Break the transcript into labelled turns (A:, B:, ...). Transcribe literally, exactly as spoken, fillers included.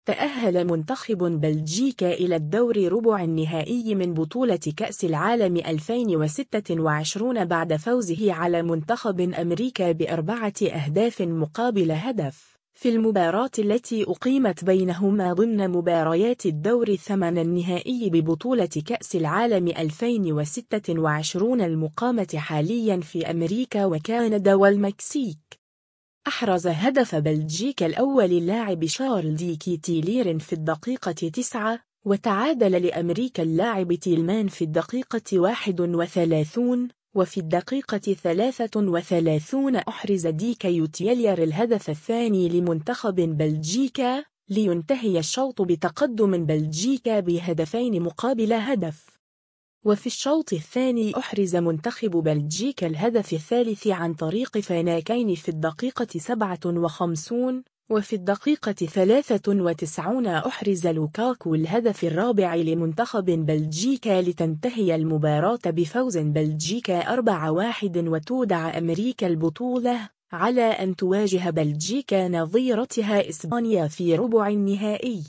A: تأهل منتخب بلجيكا إلى الدور ربع النهائي من بطولة كأس العالم ألفين وستة وعشرين بعد فوزه على منتخب أمريكا بأربعة أهداف مقابل هدف في المباراة التي أقيمت بينهما ضمن مباريات الدور الثمن النهائي ببطولة كأس العالم ألفين وستة وعشرين المقامة حاليا في أمريكا وكندا والمكسيك. أحرز هدف بلجيكا الأول اللاعب شارل دي كيتيلير في الدقيقة تسعة، وتعادل لأمريكا اللاعب تيلمان في الدقيقة واحد وثلاثين، وفي الدقيقة ثلاثة وثلاثين أحرز دي كيتيلير الهدف الثاني لمنتخب بلجيكا، لينتهي الشوط بتقدم بلجيكا بهدفين مقابل هدف. وفي الشوط الثاني أحرز منتخب بلجيكا الهدف الثالث عن طريق فاناكين في الدقيقة سبعة وخمسين، وفي الدقيقة ثلاثة وتسعين أحرز لوكاكو الهدف الرابع لمنتخب بلجيكا لتنتهي المباراة بفوز بلجيكا أربعة واحد وتودع أمريكا البطولة، على أن تواجه بلجيكا نظيرتها إسبانيا في ربع النهائي.